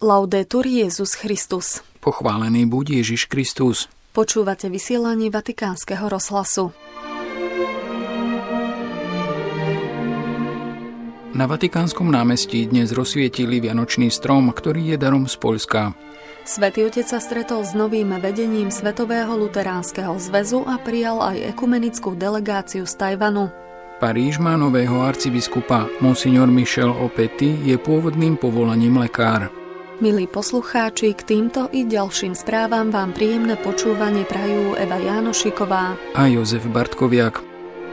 Laudetur Jesus Christus. Pochválený buď Ježiš Kristus. Počúvate vysielanie Vatikánskeho rozhlasu. Na Vatikánskom námestí dnes rozsvietili vianočný strom, ktorý je darom z Poľska. Svätý Otec sa stretol s novým vedením Svetového luteránskeho zväzu a prijal aj ekumenickú delegáciu z Tajvanu. Paríž má nového arcibiskupa. Monsignor Michel Opety je pôvodným povolaním lekár. Milí poslucháči, k týmto i ďalším správam vám príjemné počúvanie prajú Eva Jánošiková a Jozef Bartkoviak.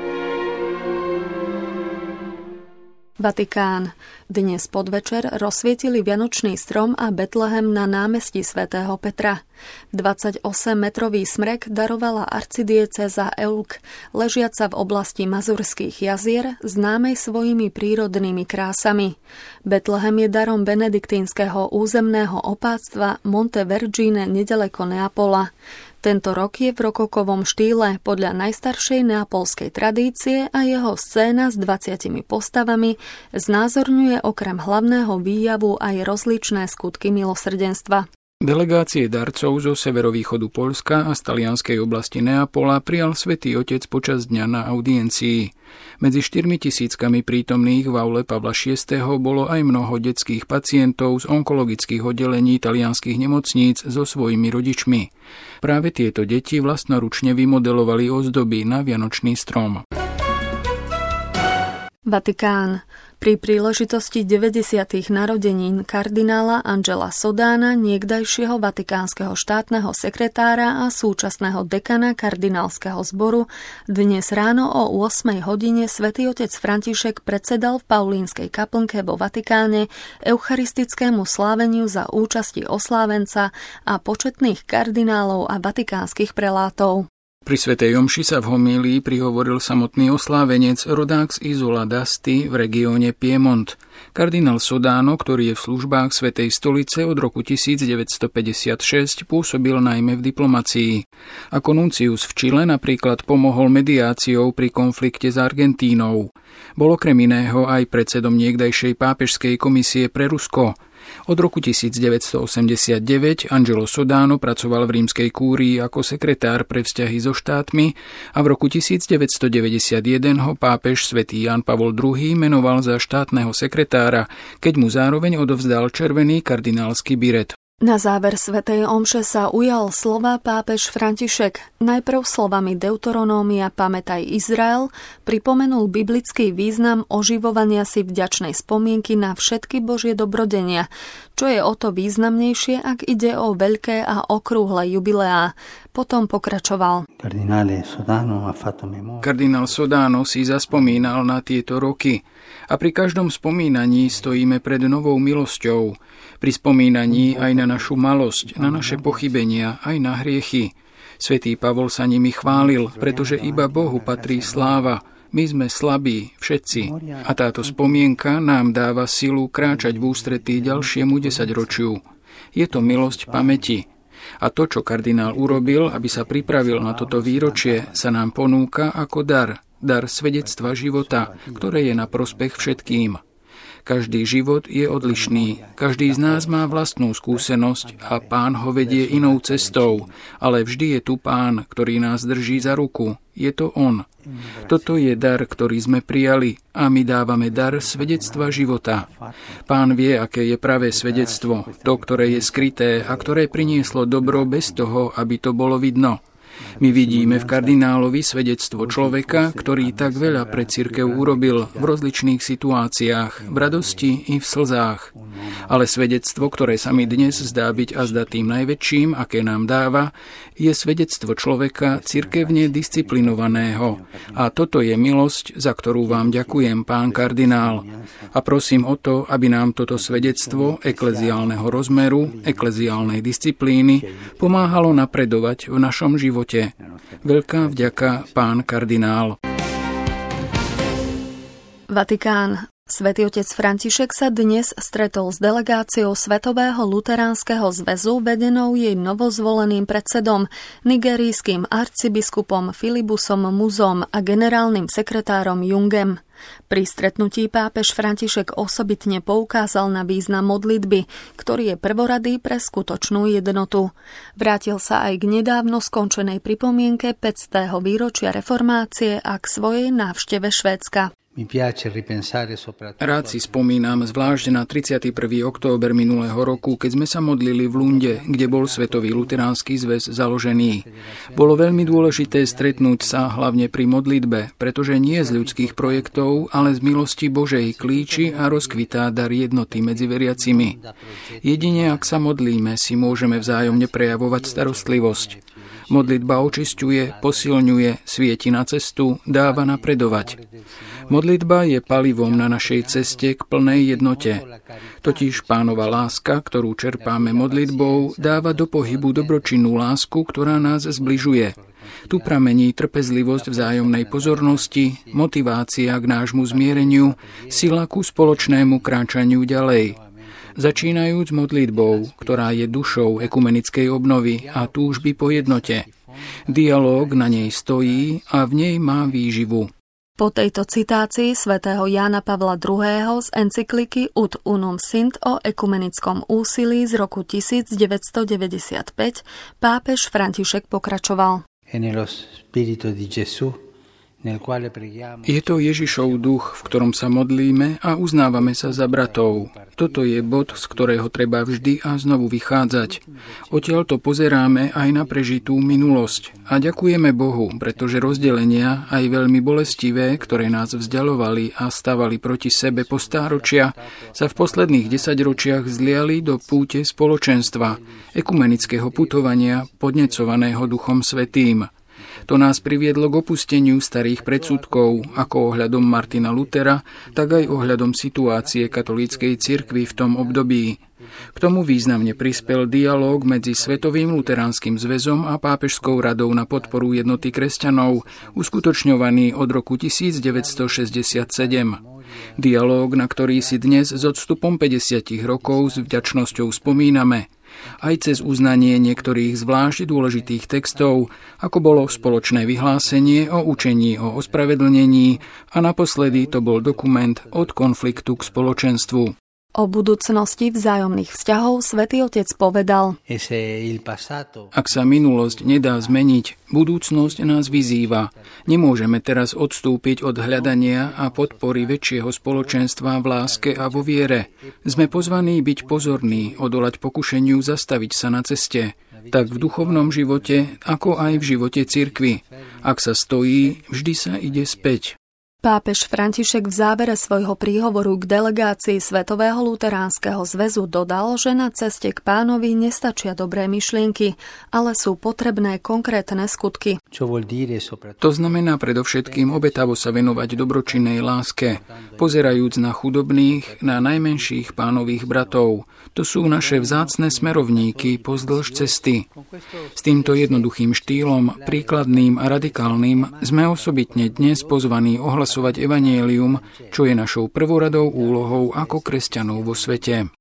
Vatikán. Dnes podvečer rozsvietili vianočný strom a Betlehem na námestí svätého Petra. 28-metrový smrek darovala arcidiecéza Eulk, ležiaca v oblasti Mazurských jazier, známej svojimi prírodnými krásami. Betlehem je darom benediktínskeho územného opáctva Monte Vergine nedaleko Neapola. Tento rok je v rokokovom štýle podľa najstaršej neapolskej tradície a jeho scéna s 20 postavami znázorňuje okrem hlavného výjavu aj rozličné skutky milosrdenstva. Delegácie darcov zo severovýchodu Poľska a z talianskej oblasti Neapola prijal Svätý Otec počas dňa na audiencii. Medzi 4 000 prítomných v aule Pavla VI. Bolo aj mnoho detských pacientov z onkologických oddelení talianskych nemocníc so svojimi rodičmi. Práve tieto deti vlastnoručne vymodelovali ozdoby na vianočný strom. Vatikán. Pri príležitosti 90. narodenín kardinála Angela Sodána, niekdajšieho vatikánskeho štátneho sekretára a súčasného dekana kardinálskeho zboru, dnes ráno o 8 hodine Svätý Otec František predsedal v Paulínskej kaplnke vo Vatikáne eucharistickému sláveniu za účasti oslávenca a početných kardinálov a vatikánskych prelátov. Pri svätej omši sa v homílii prihovoril samotný oslávenec, rodák z Isola d'Asti v regióne Piemont. Kardinál Sodano, ktorý je v službách Svätej stolice od roku 1956, pôsobil najmä v diplomácii. Ako nuncius v Čile napríklad pomohol mediáciou pri konflikte s Argentínou. Bol okrem iného aj predsedom niekdajšej pápežskej komisie pre Rusko. Od roku 1989 Angelo Sodano pracoval v rímskej kúrii ako sekretár pre vzťahy so štátmi a v roku 1991 ho pápež svätý Ján Pavol II menoval za štátneho sekretára, keď mu zároveň odovzdal červený kardinálsky biret. Na záver svätej omše sa ujal slova pápež František. Najprv slovami Deuteronómia Pamätaj Izrael pripomenul biblický význam oživovania si vďačnej spomienky na všetky Božie dobrodenia, čo je o to významnejšie, ak ide o veľké a okrúhle jubileá. Potom pokračoval. Kardinál Sodano si zaspomínal na tieto roky a pri každom spomínaní stojíme pred novou milosťou. Pri spomínaní aj na našu malosť, na naše pochybenia, aj na hriechy. Svätý Pavol sa nimi chválil, pretože iba Bohu patrí sláva. My sme slabí, všetci. A táto spomienka nám dáva silu kráčať v ústretí ďalšiemu 10-ročiu. Je to milosť pamäti. A to, čo kardinál urobil, aby sa pripravil na toto výročie, sa nám ponúka ako dar svedectva života, ktoré je na prospech všetkým. Každý život je odlišný, každý z nás má vlastnú skúsenosť a Pán ho vedie inou cestou, ale vždy je tu Pán, ktorý nás drží za ruku. Je to On. Toto je dar, ktorý sme prijali a my dávame dar svedectva života. Pán vie, aké je pravé svedectvo, to, ktoré je skryté a ktoré prinieslo dobro bez toho, aby to bolo vidno. My vidíme v kardinálovi svedectvo človeka, ktorý tak veľa pre cirkev urobil v rozličných situáciách, v radosti i v slzách. Ale svedectvo, ktoré sa mi dnes zdá byť azda tým najväčším, aké nám dáva, je svedectvo človeka cirkevne disciplinovaného. A toto je milosť, za ktorú vám ďakujem, pán kardinál. A prosím o to, aby nám toto svedectvo ekleziálneho rozmeru, ekleziálnej disciplíny pomáhalo napredovať v našom živote. Veľká vďaka, pán kardinál. Vatikán. Svätý otec František sa dnes stretol s delegáciou Svetového luteránskeho zväzu vedenou jej novozvoleným predsedom, nigerijským arcibiskupom Filibusom Muzom a generálnym sekretárom Jungem. Pri stretnutí pápež František osobitne poukázal na význam modlitby, ktorý je prvoradý pre skutočnú jednotu. Vrátil sa aj k nedávno skončenej pripomienke 500. výročia reformácie a k svojej návšteve Švédska. Rád si spomínam zvlášť na 31. október minulého roku, keď sme sa modlili v Lunde, kde bol Svetový luteránsky zväz založený. Bolo veľmi dôležité stretnúť sa hlavne pri modlitbe, pretože nie z ľudských projektov, ale z milosti Božej klíči a rozkvitá dar jednoty medzi veriacimi. Jedine ak sa modlíme, si môžeme vzájomne prejavovať starostlivosť. Modlitba očisťuje, posilňuje, svieti na cestu, dáva napredovať. Modlitba je palivom na našej ceste k plnej jednote. Totiž Pánova láska, ktorú čerpáme modlitbou, dáva do pohybu dobročinnú lásku, ktorá nás zbližuje. Tu pramení trpezlivosť vzájomnej pozornosti, motivácia k nášmu zmiereniu, sila ku spoločnému kráčaniu ďalej. Začínajúc modlitbou, ktorá je dušou ekumenickej obnovy a túžby po jednote. Dialóg na nej stojí a v nej má výživu. Po tejto citácii svätého Jána Pavla II. Z encykliky Ut Unum Sint o ekumenickom úsilí z roku 1995 pápež František pokračoval. Je to Ježišov duch, v ktorom sa modlíme a uznávame sa za bratov. Toto je bod, z ktorého treba vždy a znovu vychádzať. Odtiaľto pozeráme aj na prežitú minulosť. A ďakujeme Bohu, pretože rozdelenia, aj veľmi bolestivé, ktoré nás vzdialovali a stavali proti sebe po stáročia, sa v posledných 10 ročiach zliali do púte spoločenstva, ekumenického putovania, podnecovaného Duchom Svätým. To nás priviedlo k opusteniu starých predsudkov, ako ohľadom Martina Lutera, tak aj ohľadom situácie katolíckej cirkvi v tom období. K tomu významne prispel dialóg medzi Svetovým luteránskym zväzom a Pápežskou radou na podporu jednoty kresťanov, uskutočňovaný od roku 1967. Dialóg, na ktorý si dnes s odstupom 50 rokov s vďačnosťou spomíname. Aj cez uznanie niektorých zvlášť dôležitých textov, ako bolo spoločné vyhlásenie o učení o ospravedlnení a naposledy to bol dokument Od konfliktu k spoločenstvu. O budúcnosti vzájomných vzťahov Svätý Otec povedal: Ak sa minulosť nedá zmeniť, budúcnosť nás vyzýva. Nemôžeme teraz odstúpiť od hľadania a podpory väčšieho spoločenstva v láske a vo viere. Sme pozvaní byť pozorní, odolať pokušeniu zastaviť sa na ceste, tak v duchovnom živote, ako aj v živote cirkvi. Ak sa stojí, vždy sa ide späť. Pápež František v závere svojho príhovoru k delegácii Svetového luteránskeho zväzu dodal, že na ceste k Pánovi nestačia dobré myšlienky, ale sú potrebné konkrétne skutky. To znamená predovšetkým obetavo sa venovať dobročinnej láske, pozerajúc na chudobných, na najmenších Pánových bratov. To sú naše vzácne smerovníky pozdĺž cesty. S týmto jednoduchým štýlom, príkladným a radikálnym, sme osobitne dnes pozvaní ohlasovať evanjelium, čo je našou prvoradou úlohou ako kresťanov vo svete.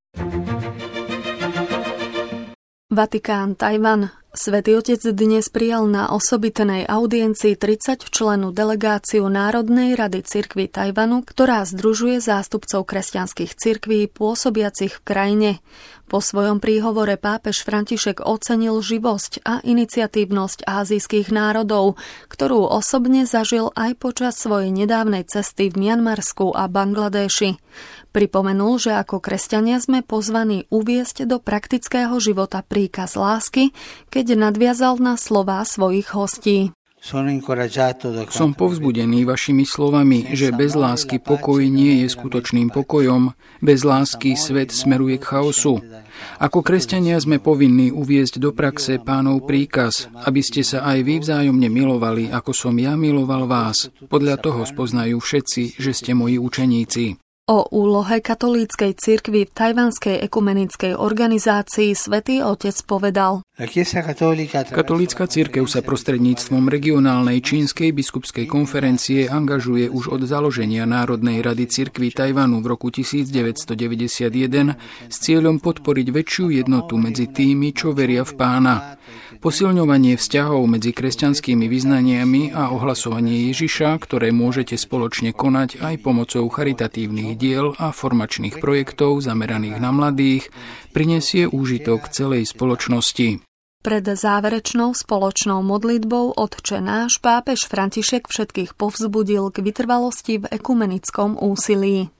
Vatikán, Tajvan. Svätý Otec dnes prijal na osobitnej audiencii 30-člennú delegáciu Národnej rady cirkvi Tajvanu, ktorá združuje zástupcov kresťanských cirkví pôsobiacich v krajine. Po svojom príhovore pápež František ocenil živosť a iniciatívnosť ázijských národov, ktorú osobne zažil aj počas svojej nedávnej cesty v Mianmarsku a Bangladéši. Pripomenul, že ako kresťania sme pozvaní uviesť do praktického života príkaz lásky, keď nadviazal na slová svojich hostí. Som povzbudený vašimi slovami, že bez lásky pokoj nie je skutočným pokojom, bez lásky svet smeruje k chaosu. Ako kresťania sme povinní uviesť do praxe Pánov príkaz, aby ste sa aj vy vzájomne milovali, ako som ja miloval vás. Podľa toho spoznajú všetci, že ste moji učeníci. O úlohe katolíckej cirkvi v tajvanskej ekumenickej organizácii Svätý Otec povedal: Katolícka cirkev sa prostredníctvom regionálnej čínskej biskupskej konferencie angažuje už od založenia Národnej rady cirkví Tajvanu v roku 1991 s cieľom podporiť väčšiu jednotu medzi tými, čo veria v Pána. Posilňovanie vzťahov medzi kresťanskými vyznaniami a ohlasovanie Ježiša, ktoré môžete spoločne konať aj pomocou charitatívnych diel a formačných projektov zameraných na mladých, prinesie úžitok celej spoločnosti. Pred záverečnou spoločnou modlitbou Otče náš pápež František všetkých povzbudil k vytrvalosti v ekumenickom úsilí.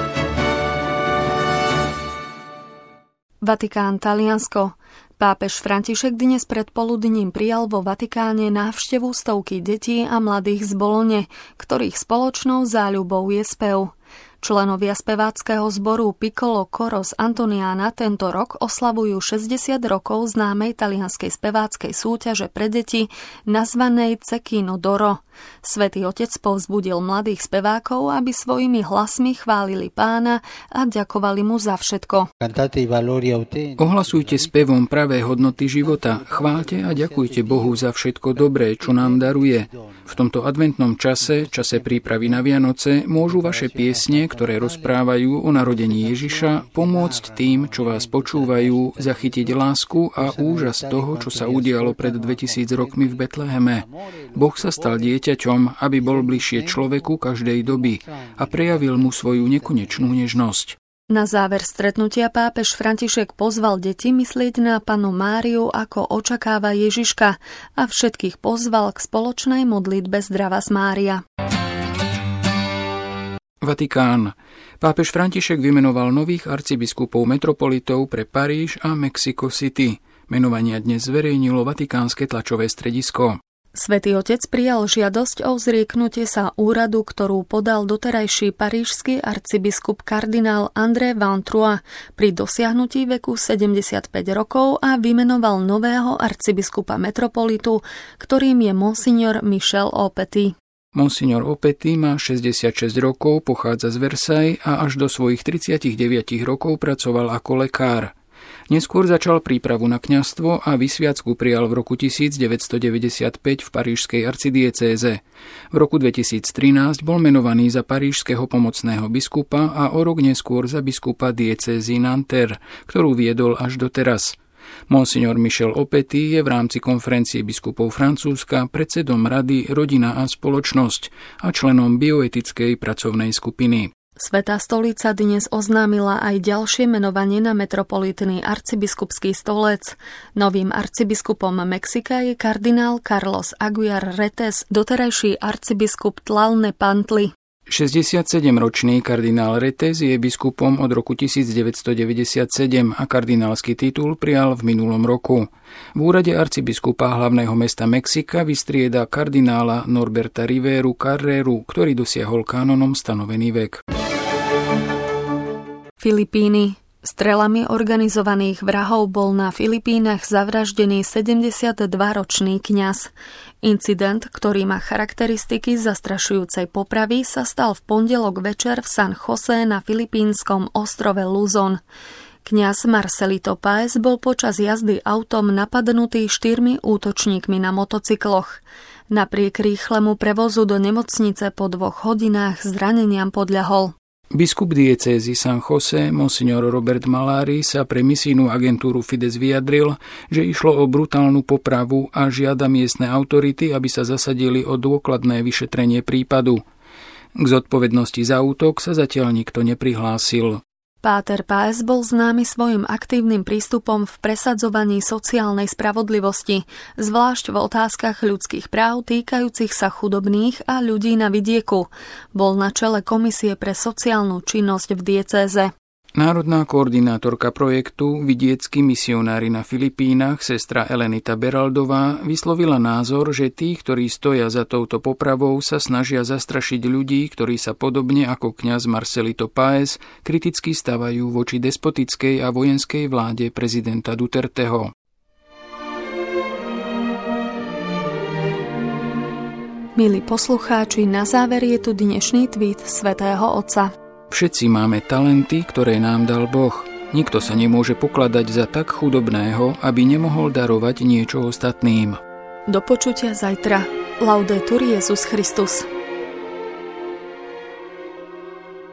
Vatikán, Taliansko. Pápež František dnes predpoludním prijal vo Vatikáne návštevu stovky detí a mladých z Bolone, ktorých spoločnou záľubou je spev. Členovia speváckeho zboru Piccolo Coro z Antoniana tento rok oslavujú 60 rokov známej talianskej speváckej súťaže pre deti nazvanej Cecchino d'Oro. Svätý Otec povzbudil mladých spevákov, aby svojimi hlasmi chválili Pána a ďakovali mu za všetko. Ohlasujte spevom pravé hodnoty života, chváľte a ďakujte Bohu za všetko dobré, čo nám daruje. V tomto adventnom čase prípravy na Vianoce, môžu vaše piesne, ktoré rozprávajú o narodení Ježiša, pomôcť tým, čo vás počúvajú, zachytiť lásku a úžas toho, čo sa udialo pred 2000 rokmi v Betleheme. Boh sa stal dieťaťom, aby bol bližšie človeku každej doby a prejavil mu svoju nekonečnú nežnosť. Na záver stretnutia pápež František pozval deti myslieť na Pannu Máriu, ako očakáva Ježiška, a všetkých pozval k spoločnej modlitbe Zdravás Mária. Vatikán. Pápež František vymenoval nových arcibiskupov metropolitov pre Paríž a Mexico City. Menovania dnes zverejnilo vatikánske tlačové stredisko. Svätý Otec prijal žiadosť o zrieknutie sa úradu, ktorú podal doterajší parížsky arcibiskup kardinál André Vantrua pri dosiahnutí veku 75 rokov a vymenoval nového arcibiskupa metropolitu, ktorým je monsignor Michel Aupetit. Monsignor Aupetit má 66 rokov, pochádza z Versailles a až do svojich 39 rokov pracoval ako lekár. Neskôr začal prípravu na kňazstvo a vysviacku prijal v roku 1995 v parížskej arcidiecéze. V roku 2013 bol menovaný za parížskeho pomocného biskupa a o rok neskôr za biskupa diecézy Nanterre, ktorú viedol až doteraz. Monsignor Michel Aupetit je v rámci konferencie biskupov Francúzska predsedom Rady Rodina a spoločnosť a členom bioetickej pracovnej skupiny. Svätá stolica dnes oznámila aj ďalšie menovanie na metropolitný arcibiskupský stolec. Novým arcibiskupom Mexika je kardinál Carlos Aguiar Retes, doterajší arcibiskup Tlalnepantli. 67-ročný kardinál Retes je biskupom od roku 1997 a kardinálsky titul prijal v minulom roku. V úrade arcibiskupa hlavného mesta Mexika vystrieda kardinála Norberta Riveru Carreru, ktorý dosiahol kánonom stanovený vek. Filipíny. Strelami organizovaných vrahov bol na Filipínach zavraždený 72-ročný kňaz. Incident, ktorý má charakteristiky zastrašujúcej popravy, sa stal v pondelok večer v San José na filipínskom ostrove Luzon. Kňaz Marcelito Páez bol počas jazdy autom napadnutý 4 útočníkmi na motocykloch. Napriek rýchlemu prevozu do nemocnice po 2 hodinách zraneniam podľahol. Biskup diecézy San José, monsignor Robert Malari, sa pre misijnú agentúru Fides vyjadril, že išlo o brutálnu popravu a žiada miestne autority, aby sa zasadili o dôkladné vyšetrenie prípadu. K zodpovednosti za útok sa zatiaľ nikto neprihlásil. Páter Páez bol známy svojim aktívnym prístupom v presadzovaní sociálnej spravodlivosti, zvlášť v otázkach ľudských práv týkajúcich sa chudobných a ľudí na vidieku. Bol na čele Komisie pre sociálnu činnosť v diecéze. Národná koordinátorka projektu Vidieckí misionári na Filipínach, sestra Elenita Beraldová, vyslovila názor, že tí, ktorí stoja za touto popravou, sa snažia zastrašiť ľudí, ktorí sa podobne ako kňaz Marcelito Páez kriticky stavajú voči despotickej a vojenskej vláde prezidenta Duterteho. Milí poslucháči, na záver je tu dnešný tweet svätého Otca. Všetci máme talenty, ktoré nám dal Boh. Nikto sa nemôže pokladať za tak chudobného, aby nemohol darovať niečo ostatným. Do počutia zajtra. Laudetur Jesus Christus.